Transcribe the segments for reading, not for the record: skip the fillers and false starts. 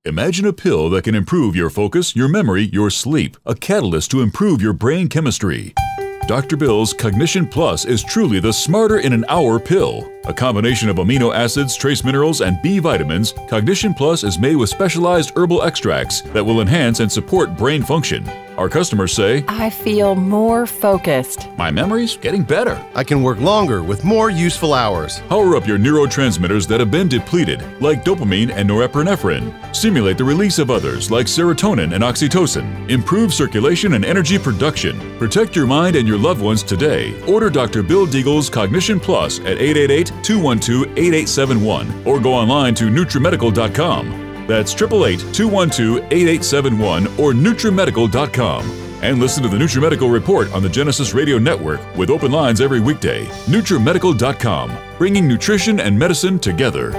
Imagine a pill that can improve your focus, your memory, your sleep, a catalyst to improve your brain chemistry. Dr. Bill's Cognition Plus is truly the smarter in an hour pill. A combination of amino acids, trace minerals, and B vitamins, Cognition Plus is made with specialized herbal extracts that will enhance and support brain function. Our customers say, I feel more focused. My memory's getting better. I can work longer with more useful hours. Power up your neurotransmitters that have been depleted, like dopamine and norepinephrine. Stimulate the release of others, like serotonin and oxytocin. Improve circulation and energy production. Protect your mind and your loved ones today. Order Dr. Bill Deagle's Cognition Plus at 888-212-8871 or go online to NutriMedical.com. That's 888-212-8871 or NutriMedical.com. And listen to the NutriMedical Report on the Genesis Radio Network with open lines every weekday. NutriMedical.com, bringing nutrition and medicine together.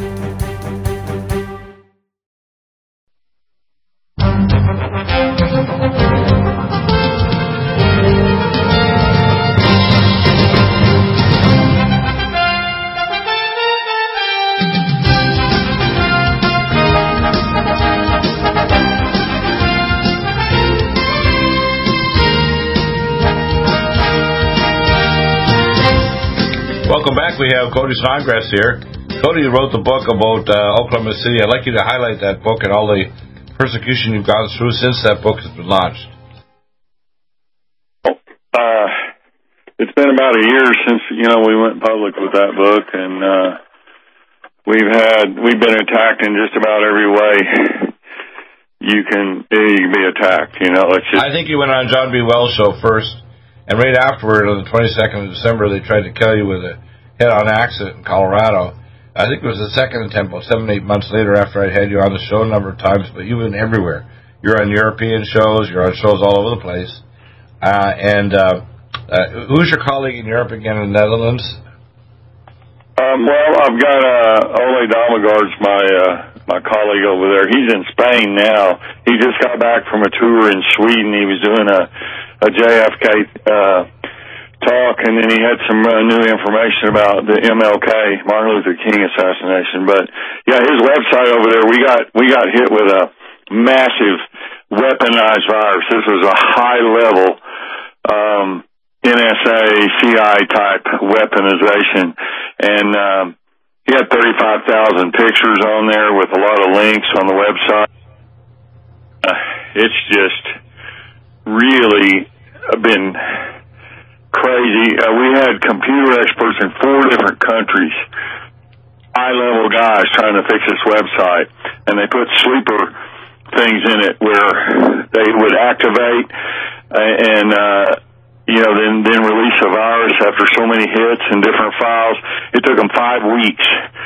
Welcome back. We have Cody Snodgrass here. Cody wrote the book about Oklahoma City. I'd like you to highlight that book and all the persecution you've gone through since that book has been launched. It's been about a year since we went public with that book, and we've been attacked in just about every way you can be attacked. I think you went on John B. Wells' show first. And right afterward, on the 22nd of December, they tried to kill you with a head-on accident in Colorado. I think it was the second attempt, 7, 8 months later after I'd had you on the show a number of times, but you've been everywhere. You're on European shows, you're on shows all over the place. Who's your colleague in Europe again, in the Netherlands? Well, I've got Ole Damagaard's my colleague over there. He's in Spain now. He just got back from a tour in Sweden. He was doing a JFK talk, and then he had some new information about the MLK, Martin Luther King assassination. But yeah, his website over there, we got hit with a massive weaponized virus. This was a high level NSA, CI type weaponization, and he had 35,000 pictures on there with a lot of links on the website. It's just really been crazy. We had computer experts in 4 different countries, high-level guys trying to fix this website, and they put sleeper things in it where they would activate and then release a virus after so many hits and different files. It took them 5 weeks,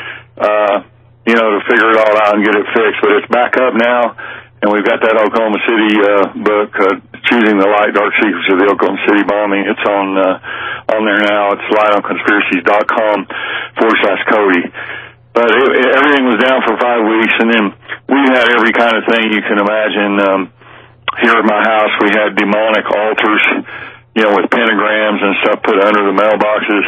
to figure it all out and get it fixed. But it's back up now, and we've got that Oklahoma City book, Choosing the Light, Dark Secrets of the Oklahoma City Bombing. It's on there now. It's lightonconspiracies.com/Cody. But everything was down for 5 weeks, and then we had every kind of thing you can imagine. Here at my house, we had demonic altars, with pentagrams and stuff put under the mailboxes.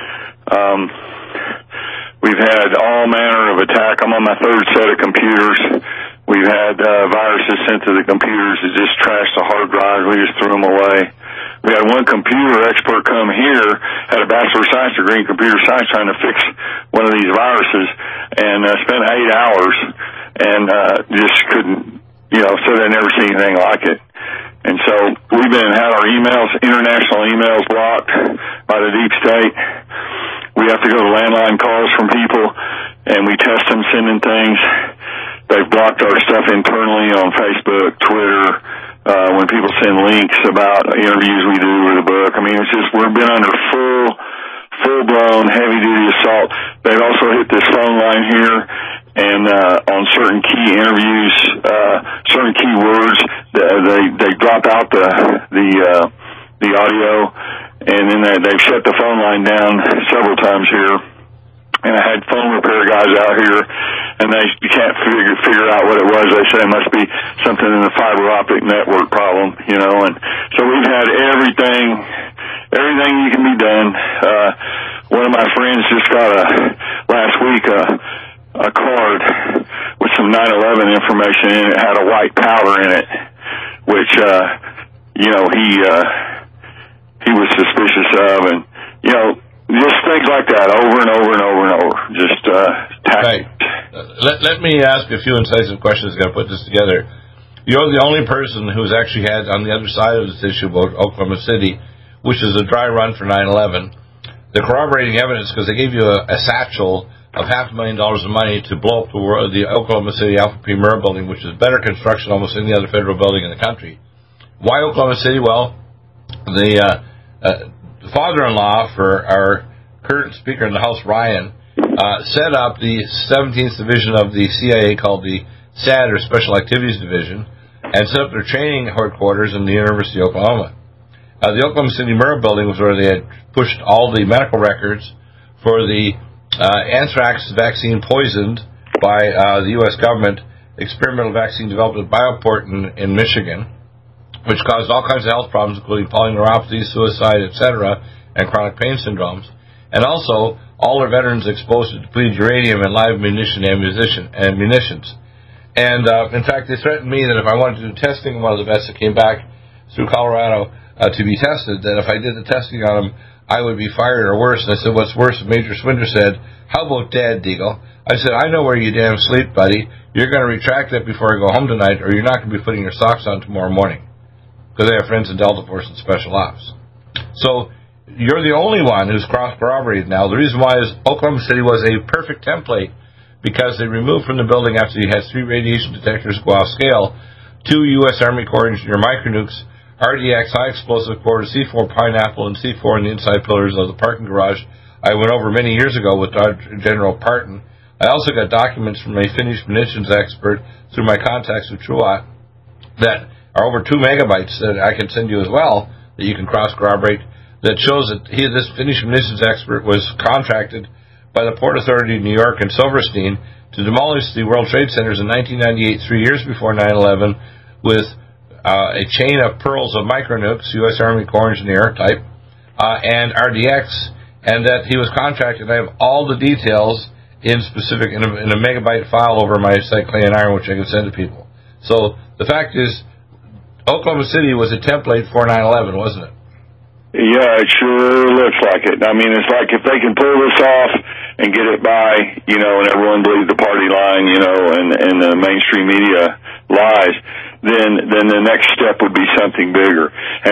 We've had all manner of attack. I'm on my 3rd set of computers. We've had viruses sent to the computers that just trashed the hard drives. We just threw them away. We had one computer expert come here, had a Bachelor of Science degree in computer science trying to fix one of these viruses, and spent 8 hours and just couldn't, said I'd never seen anything like it. And so we've had our international emails blocked by the deep state. We have to go to landline calls from people, and we test them sending things. They've blocked our stuff internally on Facebook, Twitter, when people send links about interviews we do with the book. I mean, it's just, we've been under full-blown, heavy-duty assault. They've also hit this phone line here, and on certain key interviews, certain key words, they drop out the audio, and then they've shut the phone line down several times here. And I had phone repair guys out here, and they can't figure out what it was. They say it must be something in the fiber optic network problem, And so we've had everything you can be done. One of my friends just got last week a card with some 9/11 information in it. Had a white powder in it, which he was suspicious of, and just things like that over and over and over and over. Just right. Let me ask a few incisive questions. Got to put this together. You're the only person who's actually had on the other side of this issue about Oklahoma City, which is a dry run for 9/11. The corroborating evidence, because they gave you a satchel of $500,000 of money to blow up the Oklahoma City Alpha P. Murrah building, which is better construction than almost any other federal building in the country. Why Oklahoma City? Well, the father-in-law for our current Speaker in the House, Ryan, set up the 17th Division of the CIA called the SAD, or Special Activities Division, and set up their training headquarters in the University of Oklahoma. The Oklahoma City Murrah building was where they had pushed all the medical records for the anthrax vaccine poisoned by the U.S. government, experimental vaccine developed at Bioport in Michigan, which caused all kinds of health problems, including polyneuropathy, suicide, etc., and chronic pain syndromes. And also, all our veterans exposed to depleted uranium and live munitions. And, in fact, they threatened me that if I wanted to do testing on one of the vets that came back through Colorado to be tested, that if I did the testing on them, I would be fired or worse. And I said, what's worse? Major Swinder said, how about Dad, Deagle? I said, I know where you damn sleep, buddy. You're going to retract that before I go home tonight, or you're not going to be putting your socks on tomorrow morning. Because I have friends in Delta Force and Special Ops. So you're the only one who's cross-corroborated now. The reason why is Oklahoma City was a perfect template, because they removed from the building after you had 3 radiation detectors go off scale, 2 U.S. Army Corps Engineer micronukes, RDX high explosive core, C4 Pineapple, and C4 in the inside pillars of the parking garage I went over many years ago with General Parton. I also got documents from a Finnish munitions expert through my contacts with Truat that are over 2 megabytes that I can send you as well, that you can cross-corroborate, that shows that this Finnish munitions expert was contracted by the Port Authority of New York and Silverstein to demolish the World Trade Centers in 1998, 3 years before 9/11, with a chain of pearls of micronukes, U.S. Army Corps Engineer type, and RDX, and that he was contracted. I have all the details in a megabyte file over my site, Clay and Iron, which I can send to people. So the fact is, Oklahoma City was a template for 9/11, wasn't it? Yeah, it sure looks like it. I mean, it's like if they can pull this off and get it by, and everyone believes the party line, and the mainstream media lies, then the next step would be something bigger.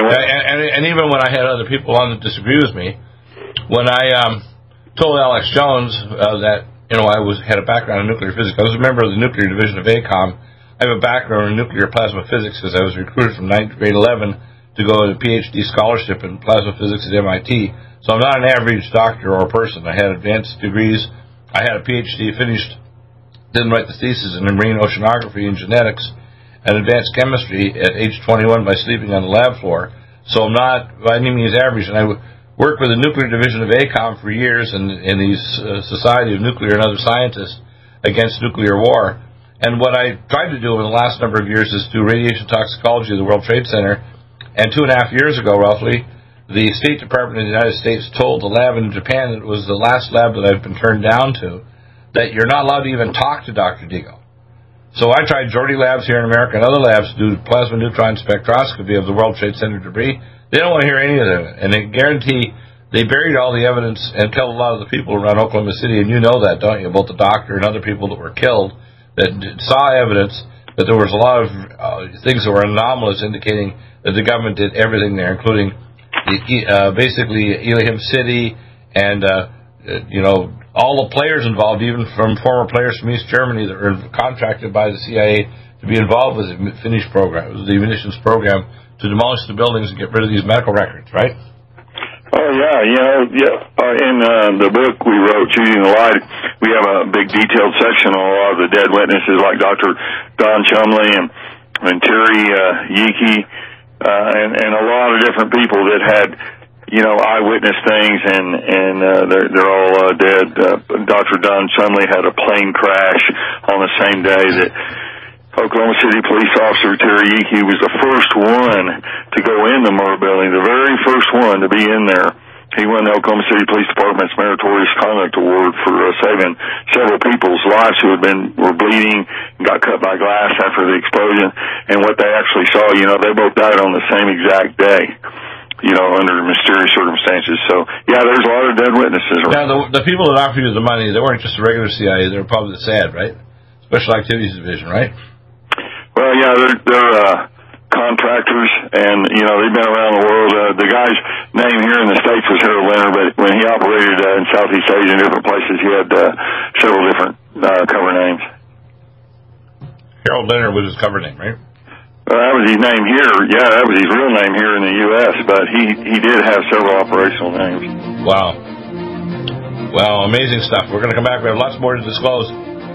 And even when I had other people on that disagree with me, when I told Alex Jones that I had a background in nuclear physics, I was a member of the nuclear division of ACOM. I have a background in nuclear plasma physics because I was recruited from grade 11 to go to a PhD scholarship in plasma physics at MIT. So I'm not an average doctor or person. I had advanced degrees. I had a PhD finished, didn't write the thesis in marine oceanography and genetics, and advanced chemistry at age 21 by sleeping on the lab floor. So I'm not by any means average. And I worked with the nuclear division of ACOM for years in the Society of Nuclear and Other Scientists against nuclear war. And what I tried to do over the last number of years is do radiation toxicology of the World Trade Center. And 2.5 years ago, roughly, the State Department of the United States told the lab in Japan that it was the last lab that I've been turned down to, that you're not allowed to even talk to Dr. Deagle. So I tried Geordie Labs here in America and other labs to do plasma neutron spectroscopy of the World Trade Center debris. They don't want to hear any of it. And they guarantee they buried all the evidence and killed a lot of the people around Oklahoma City. And you know that, don't you, about the doctor and other people that were killed that saw evidence that there was a lot of things that were anomalous indicating that the government did everything there, including basically Elohim City and, all the players involved, even from former players from East Germany that were contracted by the CIA to be involved with the Finnish program, the munitions program, to demolish the buildings and get rid of these medical records, right? Oh, yeah. In the book we wrote, Choosing the Light, we have a big detailed section on a lot of the dead witnesses like Dr. Don Chumley and Terry Yeeke, and a lot of different people that had, eyewitness things, and they're all dead. Dr. Don Chumley had a plane crash on the same day that Oklahoma City police officer Terry Yeeke was the first one to go in the Murrah building, the very first one to be in there He won the Oklahoma City Police Department's Meritorious Conduct Award for saving several people's lives who were bleeding and got cut by glass after the explosion. And what they actually saw, they both died on the same exact day, under mysterious circumstances. So, yeah, there's a lot of dead witnesses around. Now, the people that offered you the money, they weren't just the regular CIA. They were probably the SAD, right? Special Activities Division, right? Well, yeah, they're contractors, and they've been around the world. The guy's name here in the States was Harold Leonard, but when he operated in Southeast Asia and different places, he had several different cover names. Harold Leonard was his cover name, right? That was his name here. Yeah, that was his real name here in the U.S., but he did have several operational names. Wow. Well, amazing stuff. We're going to come back. We have lots more to disclose.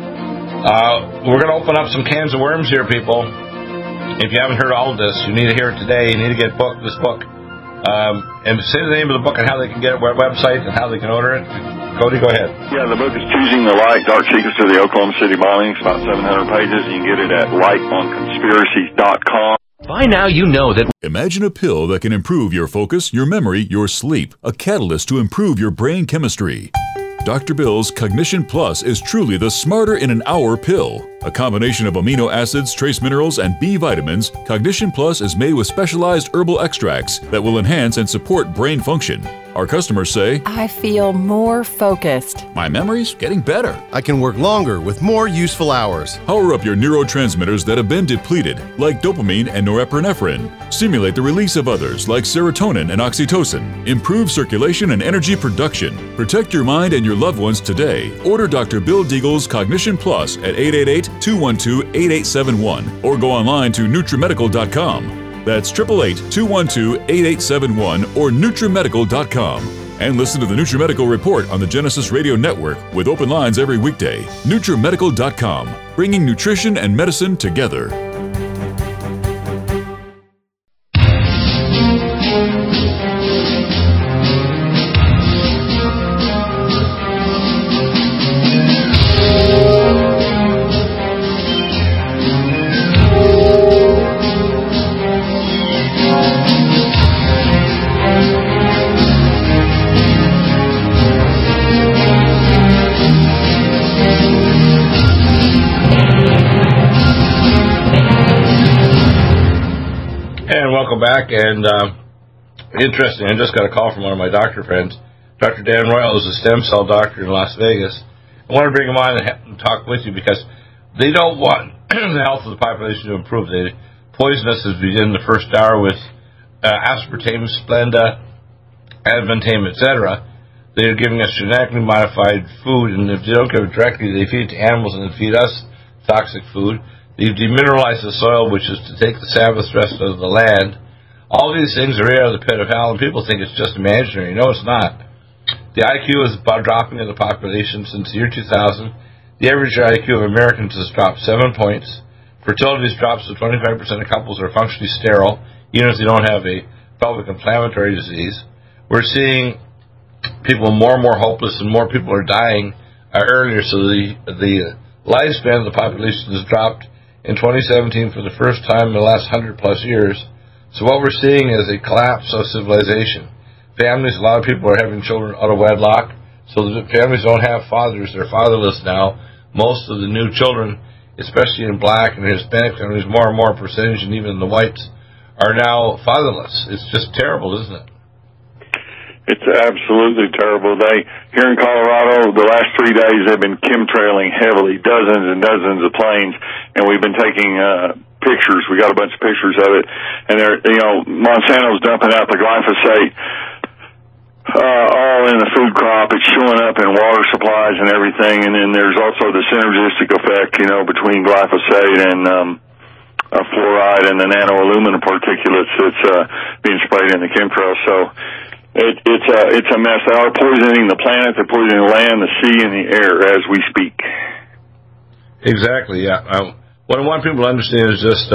We're going to open up some cans of worms here, people. If you haven't heard all of this, you need to hear it today. You need to get this book. And say the name of the book and how they can get it, website, and how they can order it. Cody, go ahead. Yeah, the book is Choosing the Light, Dark Secrets of the Oklahoma City Bombing. It's about 700 pages. You can get it at lightonconspiracies.com. By now you know that. Imagine a pill that can improve your focus, your memory, your sleep. A catalyst to improve your brain chemistry. Dr. Bill's Cognition Plus is truly the smarter in an hour pill. A combination of amino acids, trace minerals, and B vitamins, Cognition Plus is made with specialized herbal extracts that will enhance and support brain function. Our customers say, I feel more focused. My memory's getting better. I can work longer with more useful hours. Power up your neurotransmitters that have been depleted, like dopamine and norepinephrine. Stimulate the release of others, like serotonin and oxytocin. Improve circulation and energy production. Protect your mind and your loved ones today. Order Dr. Bill Deagle's Cognition Plus at 888-212-8871 or go online to NutriMedical.com. That's 888-212-8871 or NutriMedical.com. And listen to the NutriMedical Report on the Genesis Radio Network with open lines every weekday. NutriMedical.com, bringing nutrition and medicine together. Back and interesting. I just got a call from one of my doctor friends, Dr. Dan Royal, who's a stem cell doctor in Las Vegas. I want to bring him on and talk with you because they don't want the health of the population to improve. They poison us as we did in the first hour with aspartame, Splenda, advantame, etc. They're giving us genetically modified food, and if they don't give it directly, they feed it to animals and then feed us toxic food. They've demineralized the soil, which is to take the Sabbath rest of the land. All these things are right out of the pit of hell, and people think it's just imaginary. No, it's not. The IQ is about dropping in the population since the year 2000. The average IQ of Americans has dropped 7 points. Fertility has dropped, so 25% of couples are functionally sterile, even if they don't have a pelvic inflammatory disease. We're seeing people more and more hopeless, and more people are dying earlier, so the lifespan of the population has dropped in 2017 for the first time in the last 100-plus years. So what we're seeing is a collapse of civilization. Families, a lot of people are having children out of wedlock, so the families don't have fathers. They're fatherless now. Most of the new children, especially in black and Hispanic families, more and more percentage, and even the whites, are now fatherless. It's just terrible, isn't it? It's absolutely terrible. Here in Colorado, the last 3 days, they've been chemtrailing heavily, dozens and dozens of planes, and we've been taking pictures. We got a bunch of pictures of it, and Monsanto's dumping out the glyphosate all in the food crop. It's showing up in water supplies and everything, and then there's also the synergistic effect, between glyphosate and fluoride and the nanoaluminum particulates that's being sprayed in the chemtrails. So it's a mess. They are poisoning the planet, they're poisoning the land, the sea, and the air as we speak. Exactly, yeah. What I want people to understand is just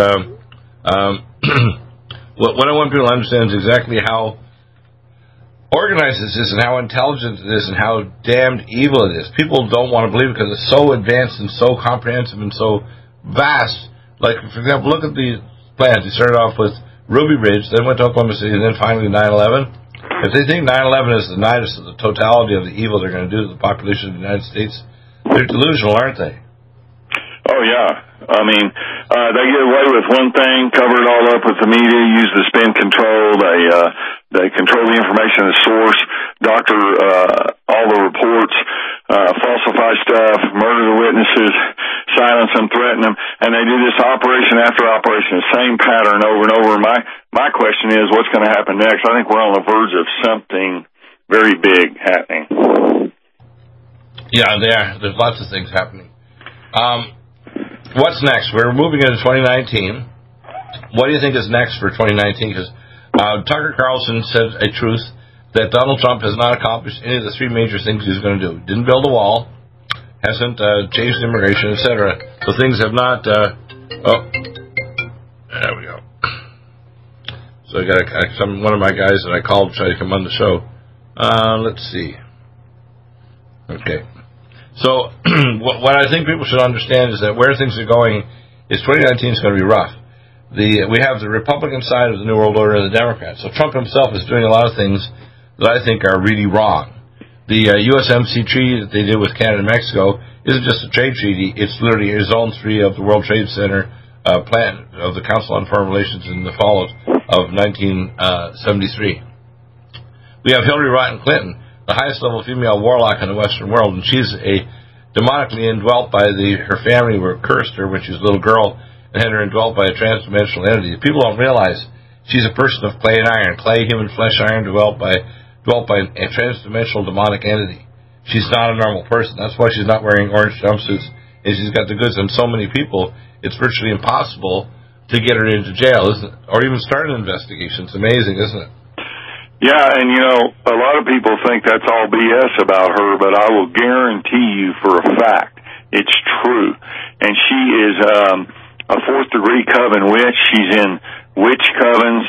what I want people to understand is exactly how organized this is and how intelligent it is and how damned evil it is. People don't want to believe it because it's so advanced and so comprehensive and so vast. Like, for example, look at the plans. They started off with Ruby Ridge, then went to Oklahoma City, and then finally 9/11. If they think 9/11 is the nidus of the totality of the evil they're going to do to the population of the United States, they're delusional, aren't they? Oh, yeah. I mean, they get away with one thing, cover it all up with the media, use the spin control, they control the information at source, doctor all the reports, falsify stuff, murder the witnesses, silence them, threaten them, and they do this operation after operation, the same pattern over and over. My question is, what's going to happen next? I think we're on the verge of something very big happening. Yeah, there's lots of things happening. What's next? We're moving into 2019. What do you think is next for 2019? Because Tucker Carlson said a truth that Donald Trump has not accomplished any of the three major things he's going to do. Didn't build a wall, hasn't changed immigration, etc. So things have not... there we go. So I got one of my guys that I called to try to come on the show. Let's see. Okay. So what I think people should understand is that where things are going is 2019 is going to be rough. We have the Republican side of the New World Order and the Democrats. So Trump himself is doing a lot of things that I think are really wrong. The USMC treaty that they did with Canada and Mexico isn't just a trade treaty. It's literally Zone 3 of the World Trade Center plan of the Council on Foreign Relations in the fall of 1973. We have Hillary Rodham Clinton, the highest level female warlock in the Western world, and she's a demonically indwelt by her family were cursed her when she was a little girl and had her indwelt by a transdimensional entity. People don't realize she's a person of clay and iron, clay, human flesh, iron, dwelt by a transdimensional demonic entity. She's not a normal person. That's why she's not wearing orange jumpsuits, and she's got the goods on so many people. It's virtually impossible to get her into jail, isn't it? Or even start an investigation. It's amazing, isn't it? Yeah, and a lot of people think that's all BS about her, but I will guarantee you for a fact it's true. And she is a fourth-degree coven witch. She's in witch covens.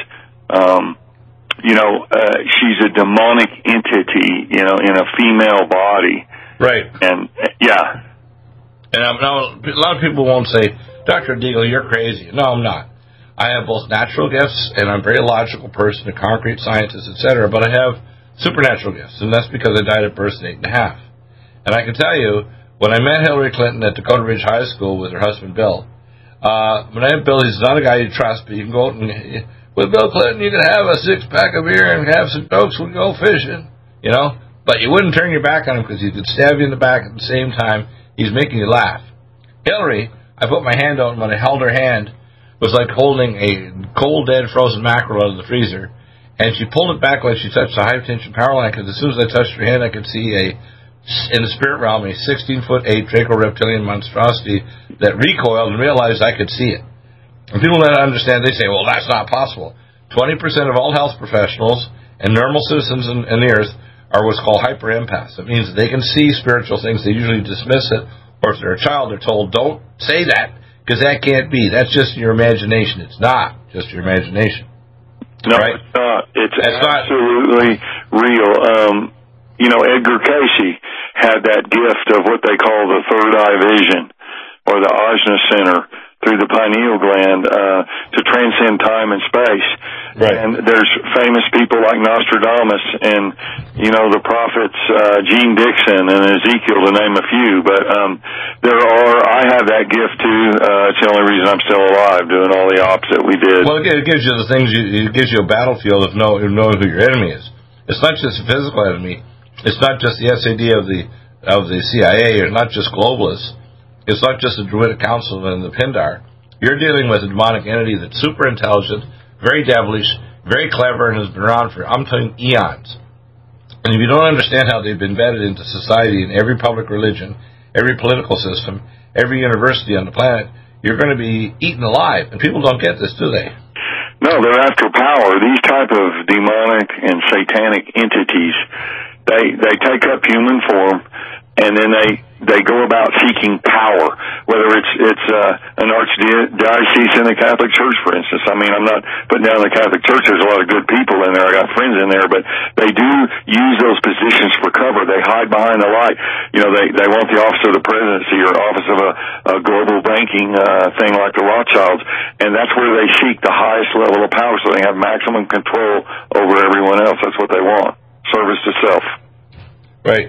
She's a demonic entity, in a female body. Right. And, yeah. And now, a lot of people won't say, Dr. Deagle, you're crazy. No, I'm not. I have both natural gifts, and I'm a very logical person, a concrete scientist, etc., but I have supernatural gifts, and that's because I died at birth at 8 1/2. And I can tell you, when I met Hillary Clinton at Dakota Ridge High School with her husband, Bill, when I met Bill, he's not a guy you trust, but you can go out and, with Bill Clinton, you can have a 6-pack of beer and have some jokes when you go fishing, but you wouldn't turn your back on him because he could stab you in the back at the same time he's making you laugh. Hillary, I put my hand out, and when I held her hand, was like holding a cold, dead, frozen mackerel out of the freezer, and she pulled it back like she touched a high-tension power line, because as soon as I touched her hand, I could see in the spirit realm, a 16-foot-8 Draco-reptilian monstrosity that recoiled and realized I could see it. And people don't understand, they say, well, that's not possible. 20% of all health professionals and normal citizens in the earth are what's called hyper-empaths. It means that they can see spiritual things, they usually dismiss it, or if they're a child, they're told, don't say that, because that can't be. That's just your imagination. It's not just your imagination. No, right? It's not. It's absolutely real. Edgar Cayce had that gift of what they call the third eye vision, or the Ajna Center, through the pineal gland, to transcend time and space. Right. And there's famous people like Nostradamus and, the prophets, Gene Dixon and Ezekiel, to name a few. But I have that gift too. It's the only reason I'm still alive, doing all the ops that we did. Well, it gives you the things, it gives you a battlefield of knowing who your enemy is. It's not just a physical enemy. It's not just the SAD of the CIA, or not just globalists. It's not just the Druidic Council and the Pindar. You're dealing with a demonic entity that's super intelligent, very devilish, very clever, and has been around for, I'm telling you, eons. And if you don't understand how they've been embedded into society in every public religion, every political system, every university on the planet, you're going to be eaten alive. And people don't get this, do they? No, they're after power. These type of demonic and satanic entities, they take up human form, and then they they go about seeking power, whether it's an archdiocese in the Catholic Church, for instance. I mean, I'm not putting down the Catholic Church. There's a lot of good people in there. I got friends in there, but they do use those positions for cover. They hide behind the light. You know, they want the office of the presidency or office of a global banking thing like the Rothschilds, and that's where they seek the highest level of power so they have maximum control over everyone else. That's what they want. Service to self. Right.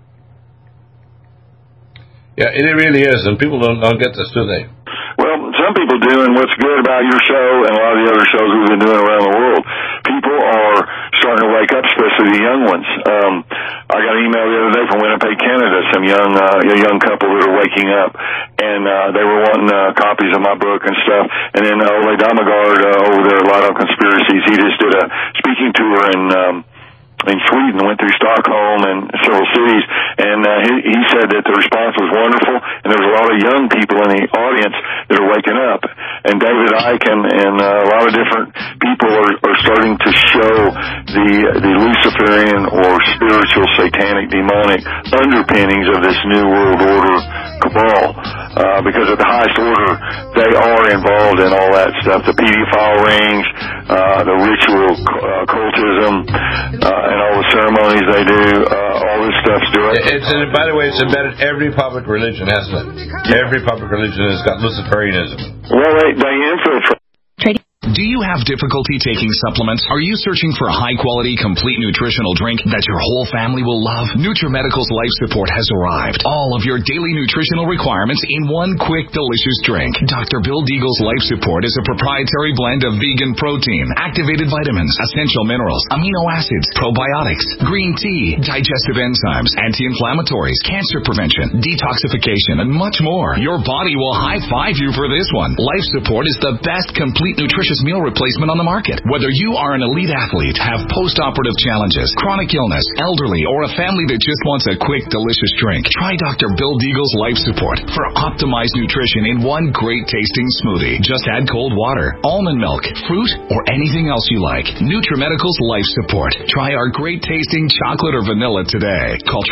Yeah, it really is, and people don't get this, do they? Well, some people do, and what's good about your show and a lot of the other shows we've been doing around the world, people are starting to wake up, especially the young ones. I got an email the other day from Winnipeg, Canada, some young couple that are waking up, and they were wanting copies of my book and stuff. And then Ole Damagard over there at Light on Conspiracies, he just did a speaking tour in Sweden, went through Stockholm and several cities, and he said that the response was wonderful, and there's a lot of young people in the audience that are waking up. And David Icke and a lot of different people are starting to show the Luciferian or spiritual, satanic, demonic underpinnings of this New World Order cabal, because at the highest order, they are involved in all that stuff, the pedophile rings, the ritual cultism, and all the ceremonies they do, all this stuff's doing. By the way, it's embedded every public religion, hasn't it? Every public religion has got Luciferianism. Well, they infiltrate. Do you have difficulty taking supplements? Are you searching for a high-quality, complete nutritional drink that your whole family will love? NutriMedical's Life Support has arrived. All of your daily nutritional requirements in one quick, delicious drink. Dr. Bill Deagle's Life Support is a proprietary blend of vegan protein, activated vitamins, essential minerals, amino acids, probiotics, green tea, digestive enzymes, anti-inflammatories, cancer prevention, detoxification, and much more. Your body will high-five you for this one. Life Support is the best complete nutritious meal replacement on the market. Whether you are an elite athlete, have post-operative challenges, chronic illness, elderly, or a family that just wants a quick, delicious drink, try Dr. Bill Deagle's Life Support for optimized nutrition in one great-tasting smoothie. Just add cold water, almond milk, fruit, or anything else you like. NutriMedical's Life Support. Try our great-tasting chocolate or vanilla today. Call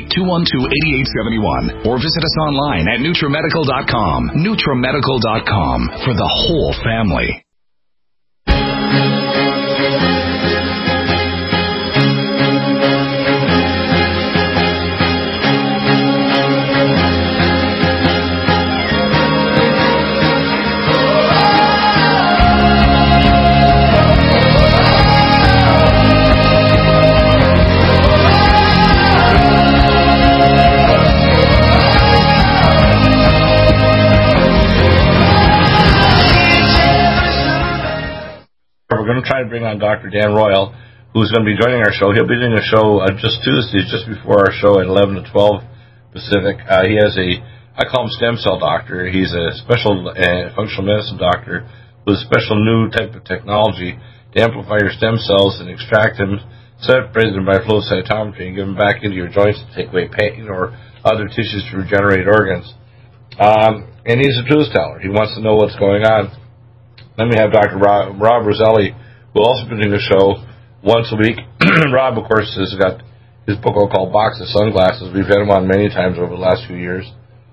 888-212-8871 or visit us online at NutriMedical.com. NutriMedical.com for the whole family. We're going to try to bring on Dr. Dan Royal, who's going to be joining our show. He'll be doing a show just Tuesdays, just before our show at 11 to 12 Pacific. He has I call him stem cell doctor. He's a special functional medicine doctor with a special new type of technology to amplify your stem cells and extract them, separate them by flow cytometry, and give them back into your joints to take away pain or other tissues to regenerate organs. And he's a truth teller. He wants to know what's going on. Then we have Dr. Rob Roselli, who will also be doing a show once a week. Rob, of course, has got his book called Box of Sunglasses. We've had him on many times over the last few years.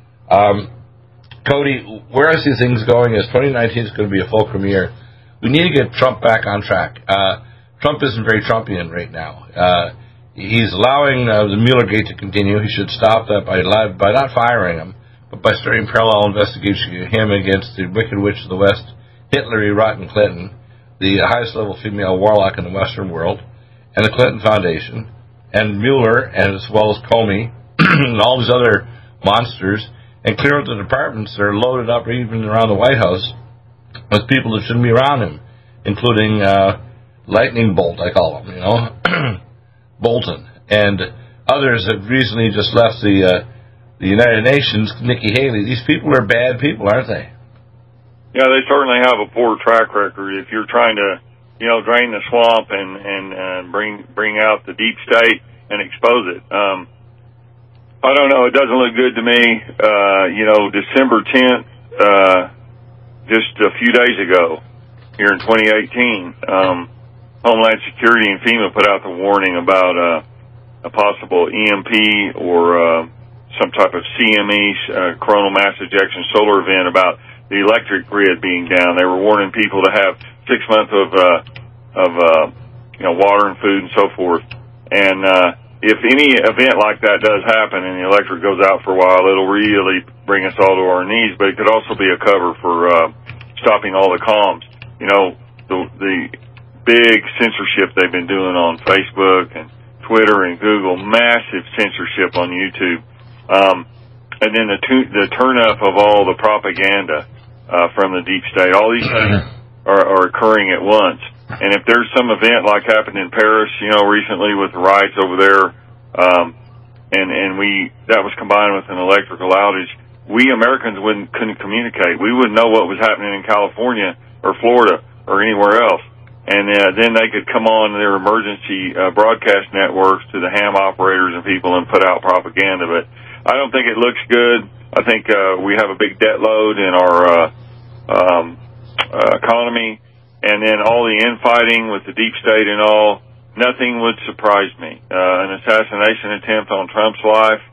Cody, where I see things going is 2019 is going to be a fulcrum year. We need to get Trump back on track. Trump isn't very Trumpian right now. He's allowing the Muellergate to continue. He should stop that by not firing him, but by starting parallel investigation of him against the Wicked Witch of the West, Hillary Rotten Clinton, the highest level female warlock in the Western world, and the Clinton Foundation, and Mueller, and as well as Comey, and all these other monsters, and clear out the departments that are loaded up even around the White House with people that shouldn't be around him, including Lightning Bolt, I call him, Bolton, and others that recently just left the United Nations, Nikki Haley. These people are bad people, aren't they? Yeah, they certainly have a poor track record. If you're trying to, drain the swamp and bring out the deep state and expose it. I don't know. It doesn't look good to me. December 10th, just a few days ago, here in 2018, Homeland Security and FEMA put out the warning about a possible EMP or some type of CME, coronal mass ejection solar event about the electric grid being down. They were warning people to have 6 months of water and food and so forth. And if any event like that does happen and the electric goes out for a while, it'll really bring us all to our knees. But it could also be a cover for stopping all the comms. You know, the big censorship they've been doing on Facebook and Twitter and Google, massive censorship on YouTube, and then the turn up of all the propaganda from the deep state. All these things are occurring at once. And if there's some event like happened in Paris, recently with the riots over there, and that was combined with an electrical outage, we Americans couldn't communicate. We wouldn't know what was happening in California or Florida or anywhere else. And then they could come on their emergency broadcast networks to the ham operators and people and put out propaganda. But I don't think it looks good. I think we have a big debt load in our economy. And then all the infighting with the deep state and all, nothing would surprise me. An assassination attempt on Trump's life,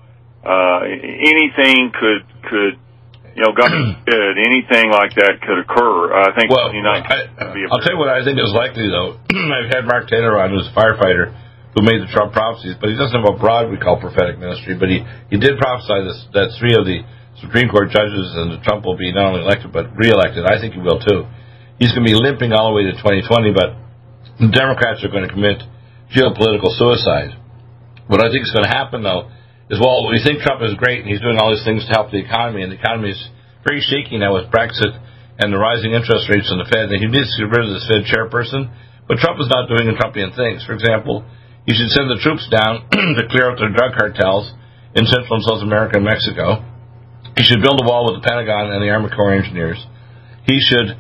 anything could God forbid, anything like that could occur. I think 2019 would be I'll tell you what I think is likely, though. I've had Mark Taylor on, who's a firefighter, who made the Trump prophecies, but he doesn't have a broad, we call prophetic ministry, but he did prophesy that 3 of the Supreme Court judges and Trump will be not only elected, but reelected. I think he will, too. He's going to be limping all the way to 2020, but the Democrats are going to commit geopolitical suicide. What I think is going to happen, though, is, we think Trump is great, and he's doing all these things to help the economy, and the economy is very shaky now with Brexit and the rising interest rates on the Fed, and he needs to get rid of this Fed chairperson, but Trump is not doing Trumpian things. For example, he should send the troops down to clear out their drug cartels in Central and South America and Mexico. He should build a wall with the Pentagon and the Army Corps engineers. He should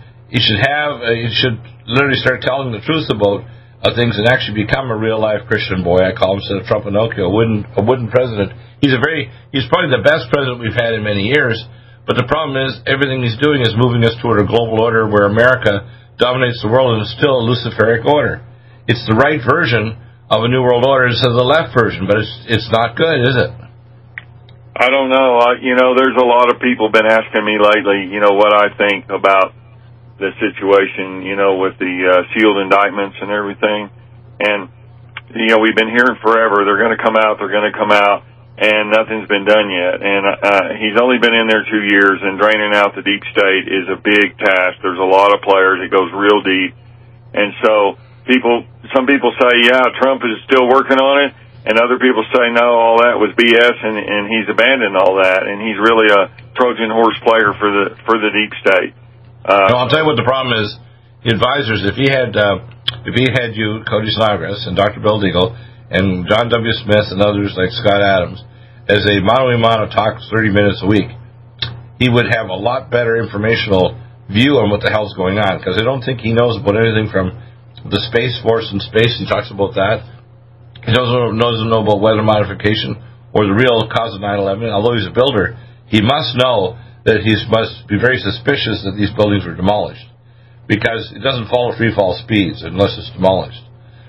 literally start telling the truth about things and actually become a real-life Christian boy. I call him, instead of Trump Pinocchio, a wooden president. He's probably the best president we've had in many years, but the problem is everything he's doing is moving us toward a global order where America dominates the world and is still a Luciferic order. It's the right version of a New World Order instead of the left version, but it's not good, is it? I don't know. There's a lot of people been asking me lately, what I think about the situation, with the sealed indictments and everything. And, we've been hearing forever, they're going to come out, and nothing's been done yet. And he's only been in there 2 years, and draining out the deep state is a big task. There's a lot of players. It goes real deep. And so some people say, yeah, Trump is still working on it, and other people say, no, all that was BS, and he's abandoned all that, and he's really a Trojan horse player for the deep state. I'll tell you what the problem is. The advisors, if he had you, Cody Snodgrass, and Dr. Bill Deagle, and John W. Smith, and others like Scott Adams, as a mano-a-mano talk 30 minutes a week, he would have a lot better informational view on what the hell's going on, because I don't think he knows about anything from the Space Force and space. He talks about that. He doesn't know about weather modification or the real cause of 9/11. Although he's a builder, he must know that he must be very suspicious that these buildings were demolished, because it doesn't follow free fall speeds unless it's demolished.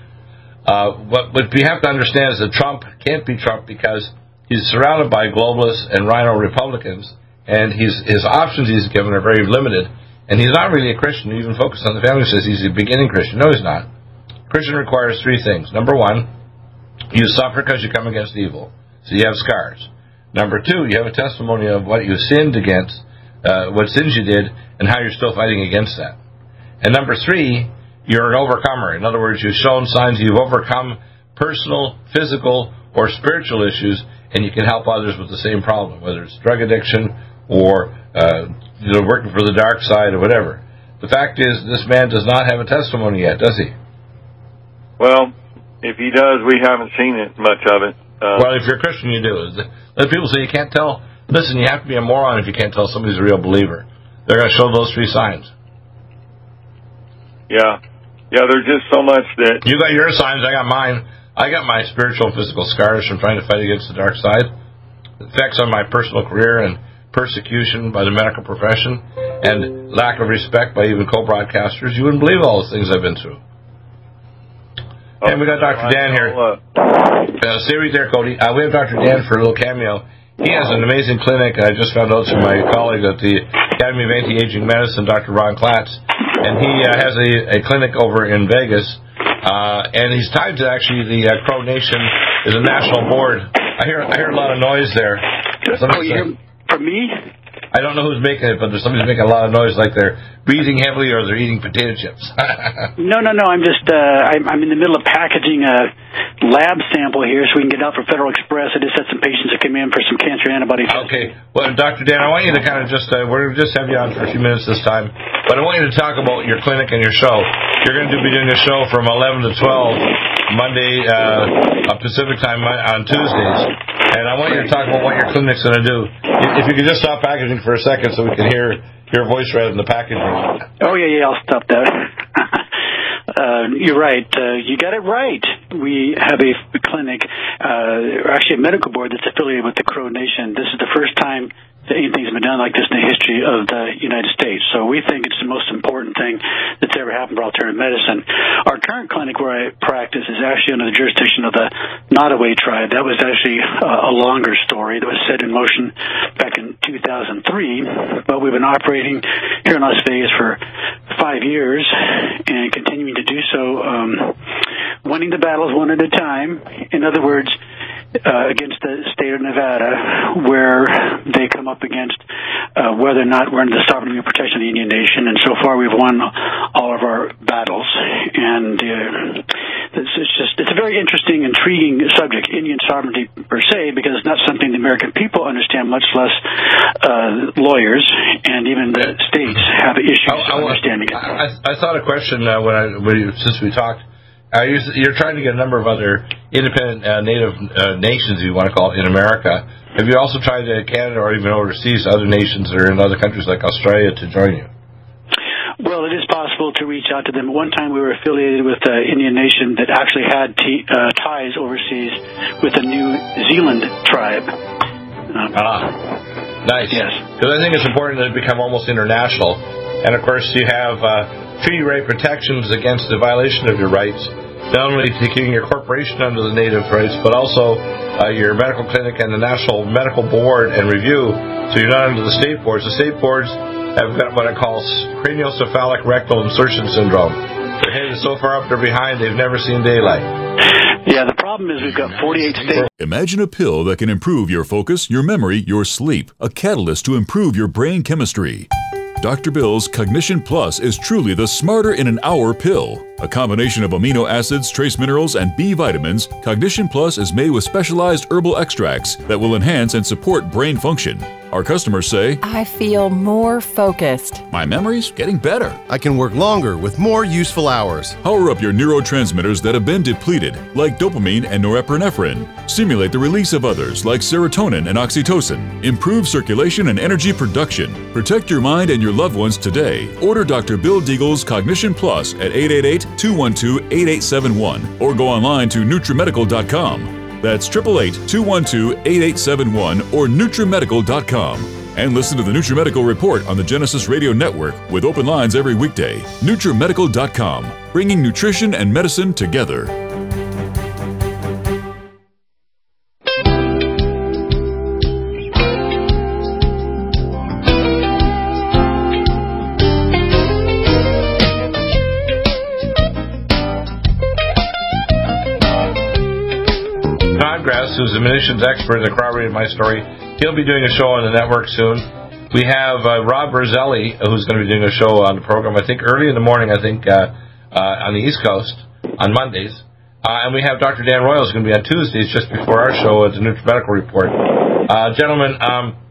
What we have to understand is that Trump can't be Trump because he's surrounded by globalists and rhino Republicans, and his options he's given are very limited, and he's not really a Christian. He even focused on the family, says he's a beginning Christian. No, he's not. Christian requires 3 things. Number 1, you suffer because you come against evil, so you have scars. Number 2, you have a testimony of what you sinned against, what sins you did, and how you're still fighting against that. And number 3, you're an overcomer. In other words, you've shown signs you've overcome personal, physical, or spiritual issues, and you can help others with the same problem, whether it's drug addiction or working for the dark side or whatever. The fact is, this man does not have a testimony yet, does he? Well, if he does, we haven't seen much of it. Well, if you're a Christian, you do. Let people say you can't tell. Listen, you have to be a moron if you can't tell somebody's a real believer. They're going to show those 3 signs. Yeah, there's just so much that... You got your signs, I got mine. I got my spiritual and physical scars from trying to fight against the dark side. Effects on my personal career and persecution by the medical profession and lack of respect by even co-broadcasters. You wouldn't believe all the things I've been through. And we got Dr. Dan here. Stay right there, Cody. We have Dr. Dan for a little cameo. He has an amazing clinic. I just found out from my colleague at the Academy of Anti-Aging Medicine, Dr. Ron Klatz, and he has a clinic over in Vegas, and he's tied to actually the Crow Nation is a national board. I hear a lot of noise there. You hear from me? I don't know who's making it, but there's somebody's making a lot of noise, like they're breathing heavily or they're eating potato chips. No. I'm just I'm in the middle of packaging a lab sample here so we can get out for Federal Express. I just had some patients that came in for some cancer antibody testing. Okay. Well, Dr. Dan, I want you to kind of just we're going to just have you on for a few minutes this time, but I want you to talk about your clinic and your show. You're going to be doing a show from 11 to 12 Monday Pacific time on Tuesdays, and I want you to talk about what your clinic's going to do. If you could just stop packaging for a second so we can hear your voice rather than the packaging. Oh, yeah, I'll stop that. You're right. You got it right. We have a clinic, actually a medical board that's affiliated with the Crow Nation. This is the first time that anything's been done like this in the history of the United States. So we think it's the most important thing that's ever happened for alternative medicine. Our current clinic where I practice is actually under the jurisdiction of the Nottoway tribe. That was actually a longer story that was set in motion back in 2003, but we've been operating here in Las Vegas for 5 years and continuing to do so, winning the battles one at a time. In other words, against the state of Nevada, where they come up against whether or not we're under the sovereignty and protection of the Indian Nation, and so far we've won all of our battles. And it's a very interesting, intriguing subject, Indian sovereignty per se, because it's not something the American people understand, much less lawyers, and even the states have issues understanding it. I thought a question since we talked. You're trying to get a number of other independent native nations, if you want to call it, in America. Have you also tried to Canada or even overseas, other nations or in other countries like Australia to join you? Well, it is possible to reach out to them. At one time, we were affiliated with an Indian nation that actually had ties overseas with a New Zealand tribe. Nice. Yes. Because I think it's important that it become almost international. And, of course, you have treaty right protections against the violation of your rights, not only keeping your corporation under the native rights, but also your medical clinic and the National Medical Board and Review, so you're not under the state boards. The state boards have got what I call craniocephalic rectal insertion syndrome. Their head is so far up they're behind they've never seen daylight. Yeah, the problem is we've got 48 states. Imagine a pill that can improve your focus, your memory, your sleep, a catalyst to improve your brain chemistry. Dr. Bill's Cognition Plus is truly the smarter in an hour pill. A combination of amino acids, trace minerals, and B vitamins, Cognition Plus is made with specialized herbal extracts that will enhance and support brain function. Our customers say, I feel more focused. My memory's getting better. I can work longer with more useful hours. Power up your neurotransmitters that have been depleted, like dopamine and norepinephrine. Stimulate the release of others, like serotonin and oxytocin. Improve circulation and energy production. Protect your mind and your loved ones today. Order Dr. Bill Deagle's Cognition Plus at 888-212-8871 or go online to NutriMedical.com. That's 888-212-8871 or NutriMedical.com. And listen to the NutriMedical Report on the Genesis Radio Network with open lines every weekday. NutriMedical.com, bringing nutrition and medicine together. Who's a munitions expert that corroborated my story. He'll be doing a show on the network soon. We have Rob Roselli, who's going to be doing a show on the program, I think early in the morning, on the East Coast, on Mondays. And we have Dr. Dan Royal, who's going to be on Tuesdays, just before our show at the NutriMedical Report. Gentlemen,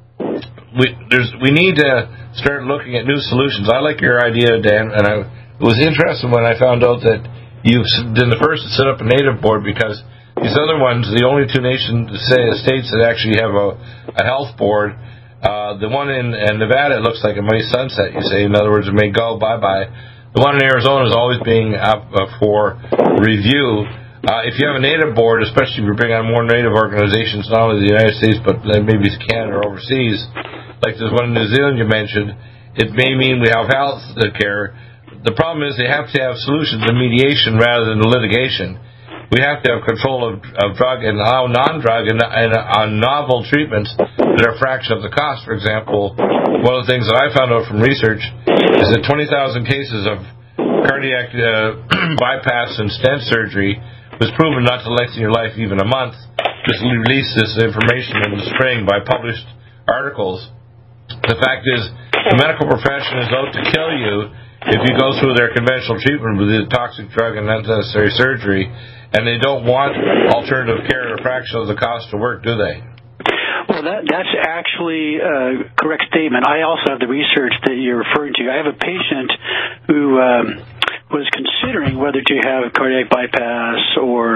we need to start looking at new solutions. I like your idea, Dan, and it was interesting when I found out that you've been the first to set up a native board, because these other ones, the only two states that actually have a health board, the one in Nevada, it looks like it may sunset, you say. In other words, it may go bye-bye. The one in Arizona is always being up for review. If you have a native board, especially if you bring on more native organizations, not only the United States, but maybe Canada or overseas, like this one in New Zealand you mentioned, it may mean we have health care. The problem is they have to have solutions and mediation rather than litigation. we have to have control of drug and allow non-drug and on novel treatments that are a fraction of the cost. For example, one of the things that I found out from research is that 20,000 cases of cardiac bypass and stent surgery was proven not to lengthen your life even a month. Just released this information in the spring by published articles. The fact is, the medical profession is out to kill you if you go through their conventional treatment with the toxic drug and unnecessary surgery, and they don't want alternative care at a fraction of the cost to work, do they? Well, that's actually a correct statement. I also have the research that you're referring to. I have a patient who was considering whether to have cardiac bypass or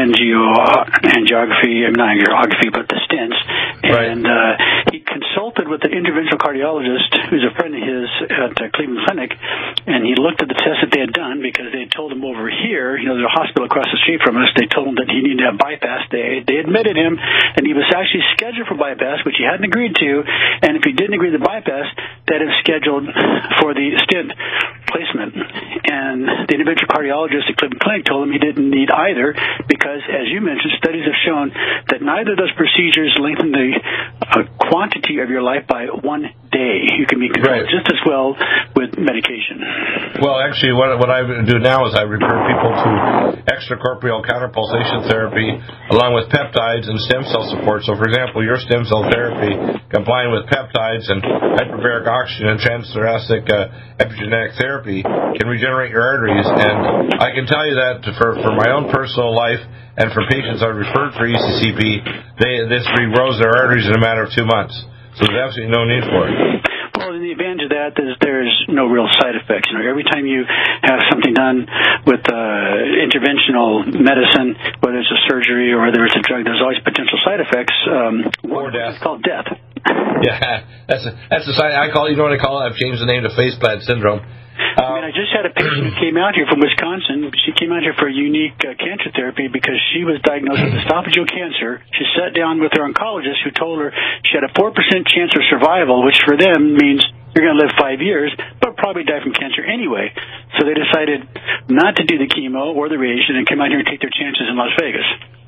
angiography, not angiography, but the stents. Right. And he consulted with an interventional cardiologist who's a friend of his at Cleveland Clinic, and he looked at the tests that they had done because they had told him over here, there's a hospital across the street from us, they told him that he needed to have bypass. They admitted him, and he was actually scheduled for bypass, which he hadn't agreed to, and if he didn't agree to the bypass, that is scheduled for the stent placement. And the interventional cardiologist at Cleveland Clinic told him he didn't need either because, as you mentioned, studies have shown that neither of those procedures lengthen the quantity of your life by 1 day. You can be controlled just as well with medication. Well, actually, what I do now is I refer people to extracorporeal counterpulsation therapy along with peptides and stem cell support. So, for example, your stem cell therapy combined with peptides and hyperbaric oxygen and transthoracic epigenetic therapy can regenerate your arteries. And I can tell you that for my own personal life and for patients I referred for ECCP, this regrows their arteries in a matter of 2 months. So there's absolutely no need for it. Well, the advantage of that is there's no real side effects. Every time you have something done with interventional medicine, whether it's a surgery or whether it's a drug, there's always potential side effects. Or death. It's called death. Yeah, that's the side I call it. You know what I call it? I've changed the name to faceplant syndrome. I just had a patient who came out here from Wisconsin. She came out here for a unique cancer therapy because she was diagnosed with esophageal cancer. She sat down with her oncologist who told her she had a 4% chance of survival, which for them means you're going to live 5 years, but probably die from cancer anyway. So they decided not to do the chemo or the radiation and come out here and take their chances in Las Vegas.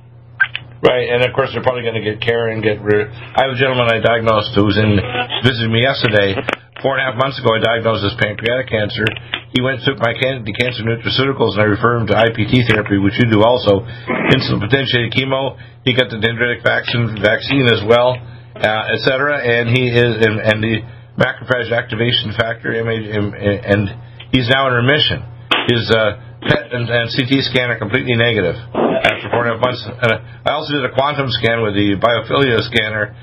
Right, and of course they're probably going to get care and get rid. I have a gentleman I diagnosed who was visited me yesterday. 4.5 months ago, I diagnosed his pancreatic cancer. He went and took my cancer nutraceuticals, and I referred him to IPT therapy, which you do also. Insulin potentiated chemo. He got the dendritic vaccine as well, etc. And he is and the macrophage activation factor, and he's now in remission. His PET and CT scan are completely negative after 4.5 months. I also did a quantum scan with the biophilia scanner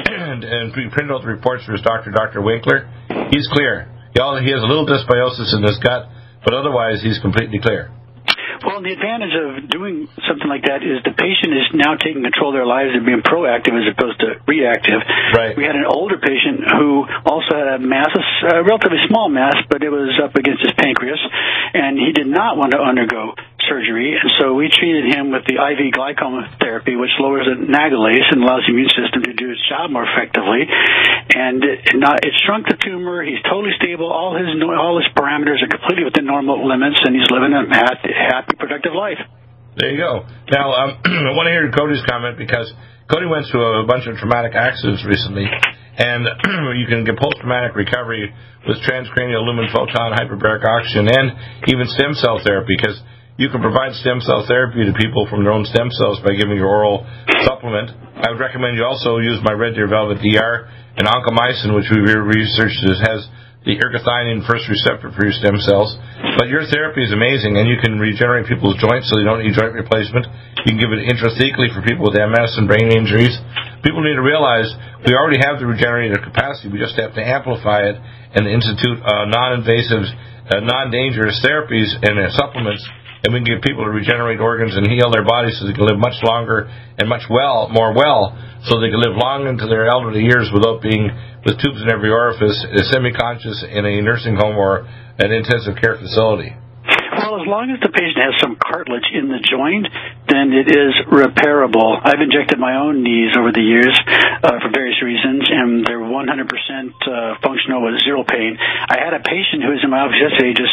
and printed out the reports for his doctor, Dr. Winkler. He's clear. He has a little dysbiosis in his gut, but otherwise he's completely clear. Well, the advantage of doing something like that is the patient is now taking control of their lives and being proactive as opposed to reactive. Right. We had an older patient who also had a mass, a relatively small mass, but it was up against his pancreas, and he did not want to undergo surgery, and so we treated him with the IV glycoma therapy, which lowers the nagalase and allows the immune system to do its job more effectively. And it shrunk the tumor. He's totally stable. All his parameters are completely within normal limits, and he's living a happy, productive life. There you go. Now, I want to hear Cody's comment because Cody went through a bunch of traumatic accidents recently, and you can get post-traumatic recovery with transcranial lumen photon, hyperbaric oxygen, and even stem cell therapy, because you can provide stem cell therapy to people from their own stem cells by giving your oral supplement. I would recommend you also use my Red Deer Velvet DR and oncomycin, which we researched has the ergothioneine first receptor for your stem cells. But your therapy is amazing, and you can regenerate people's joints so they don't need joint replacement. You can give it intrathecally for people with MS and brain injuries. People need to realize we already have the regenerative capacity. We just have to amplify it and institute non-invasive, non-dangerous therapies and supplements, and we can get people to regenerate organs and heal their bodies so they can live much longer and more well, so they can live long into their elderly years without being with tubes in every orifice, semi-conscious in a nursing home or an intensive care facility. Well, as long as the patient has some cartilage in the joint, then it is repairable. I've injected my own knees over the years for various reasons, and they're 100% functional with zero pain. I had a patient who was in my office yesterday just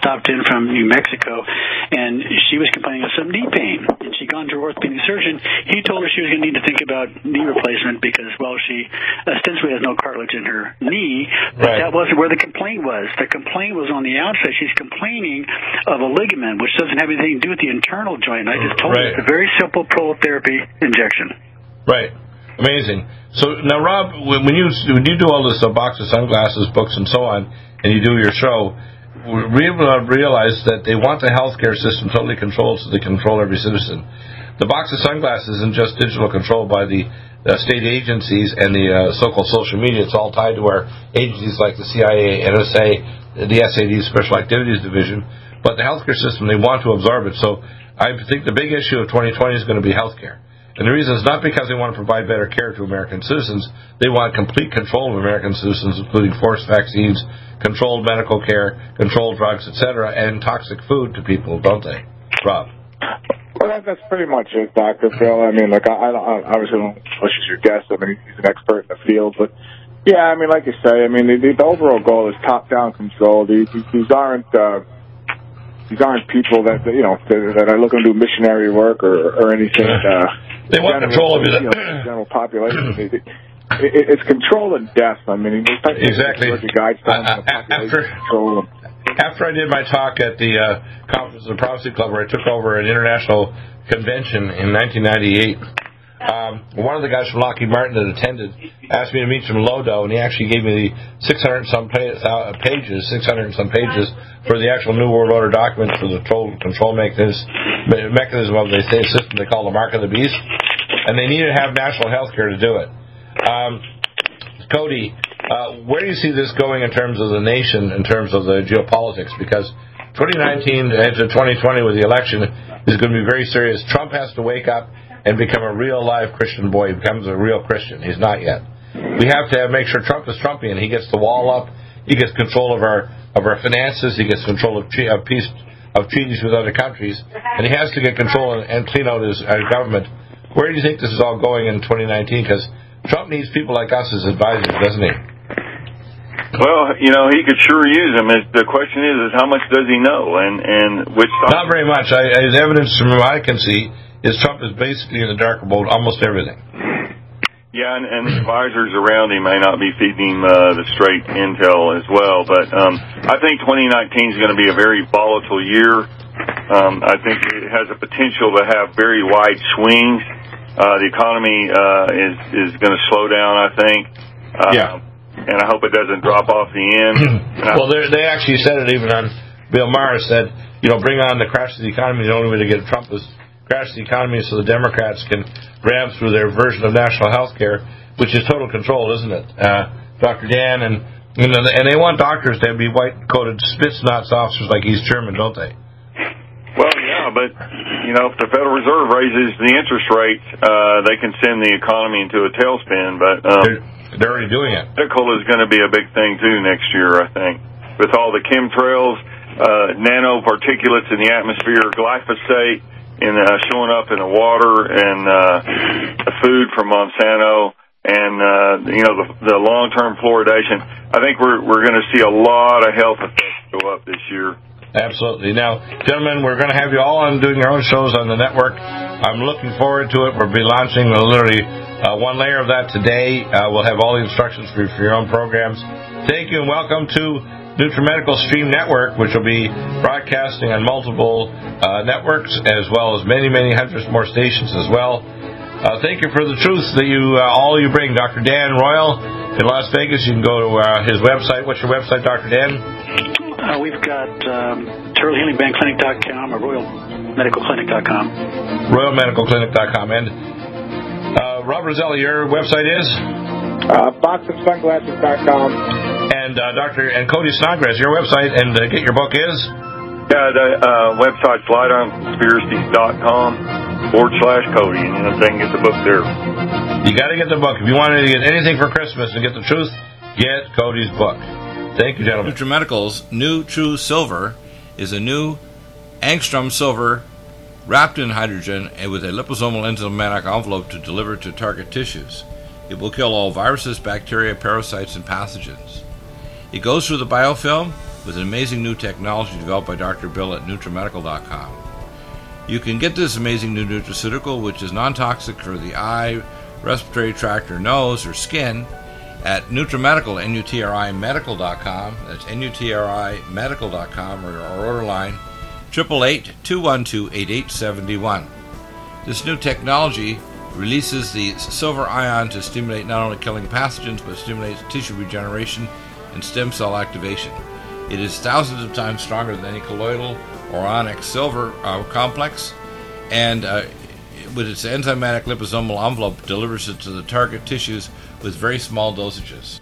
stopped in from New Mexico, and she was complaining of some knee pain. And she'd gone to her orthopedic surgeon. He told her she was going to need to think about knee replacement because, well, she ostensibly has no cartilage in her knee, but that wasn't where the complaint was. The complaint was on the outside. She's complaining of a ligament, which doesn't have anything to do with the internal joint. I just told her it's a very simple prolotherapy injection. Right. Amazing. So now, Rob, when you do all this box of sunglasses, books, and so on, and you do your show, we realize that they want the healthcare system totally controlled so they control every citizen. The box of sunglasses isn't just digital control by the state agencies and the so-called social media. It's all tied to our agencies like the CIA, NSA, the SAD, Special Activities Division. But the healthcare system, they want to absorb it. So I think the big issue of 2020 is going to be healthcare. And the reason is not because they want to provide better care to American citizens. They want complete control of American citizens, including forced vaccines, controlled medical care, controlled drugs, etc., and toxic food to people, don't they? Rob? Well, that's pretty much it, Dr. Phil. I mean, like, I obviously don't push as your guest. I mean, he's an expert in the field. But, yeah, I mean, like you say, I mean, the overall goal is top-down control. These aren't people that, you know, that are looking to do missionary work or anything. They want control of the general population. It's control and death. I mean, exactly. After I did my talk at the conference of the Prophecy Club, where I took over an international convention in 1998, one of the guys from Lockheed Martin that attended asked me to meet some Lodo, and he actually gave me the 600 and some pages for the actual New World Order document for the total control mechanism of the state system they call the Mark of the Beast, and they needed to have national health care to do it. Cody, where do you see this going in terms of the nation, in terms of the geopolitics? Because 2019 into 2020 with the election is going to be very serious. Trump has to wake up and become a real live Christian boy. He becomes a real Christian. He's not yet. We have to make sure Trump is Trumpian. He gets the wall up. He gets control of our finances. He gets control of treaties with other countries. And he has to get control and clean out his government. Where do you think this is all going in 2019? Because Trump needs people like us as advisors, doesn't he? Well, you know, he could sure use them. The question is how much does he know, and which? Not very much. As evidence from what I can see is Trump is basically in the dark about almost everything. Yeah, and the advisors around him may not be feeding him the straight intel as well. But I think 2019 is going to be a very volatile year. I think it has the potential to have very wide swings. The economy is going to slow down, I think. And I hope it doesn't drop off the end. Well, they actually said it even on Bill Maher said, you know, bring on the crash of the economy. The only way to get Trump is crash the economy so the Democrats can ram through their version of national health care, which is total control, isn't it? Dr. Dan, and you know, and they want doctors to be white-coated Spitznazi officers like East German, don't they? Well, yeah, but, you know, if the Federal Reserve raises the interest rates, they can send the economy into a tailspin, but they're already doing it. Medical is going to be a big thing, too, next year, I think. With all the chemtrails, nanoparticulates in the atmosphere, glyphosate showing up in the water, and the food from Monsanto, and, you know, the long-term fluoridation. I think we're going to see a lot of health effects go up this year. Absolutely. Now, gentlemen, we're going to have you all on doing your own shows on the network. I'm looking forward to it. We'll be launching literally one layer of that today. We'll have all the instructions for your own programs. Thank you and welcome to NutriMedical Stream Network, which will be broadcasting on multiple networks as well as many, many hundreds more stations as well. Thank you for the truth that all you bring. Dr. Dan Royal in Las Vegas. You can go to his website. What's your website, Dr. Dan? We've got TurtleHealingBandClinic.com or RoyalMedicalClinic.com. RoyalMedicalClinic.com. And Rob Roselli, your website is? BoxOfSunglasses.com. And Cody Snodgrass, your website and get your book is? Yeah, the website's LightOnConspiracies.com/Cody, and they can get the book there. You got to get the book. If you want to get anything for Christmas and get the truth, get Cody's book. Thank you, gentlemen. NutriMedical's new True Silver is a new angstrom silver wrapped in hydrogen and with a liposomal enzymatic envelope to deliver to target tissues. It will kill all viruses, bacteria, parasites, and pathogens. It goes through the biofilm, with an amazing new technology developed by Dr. Bill at NutriMedical.com. You can get this amazing new nutraceutical, which is non-toxic for the eye, respiratory tract, or nose, or skin, at NutriMedical, NutriMedical.com. That's NutriMedical.com, or our order line, 888-212-8871. This new technology releases the silver ion to stimulate not only killing pathogens, but stimulates tissue regeneration and stem cell activation. It is thousands of times stronger than any colloidal or onyx silver complex, and with its enzymatic liposomal envelope delivers it to the target tissues with very small dosages.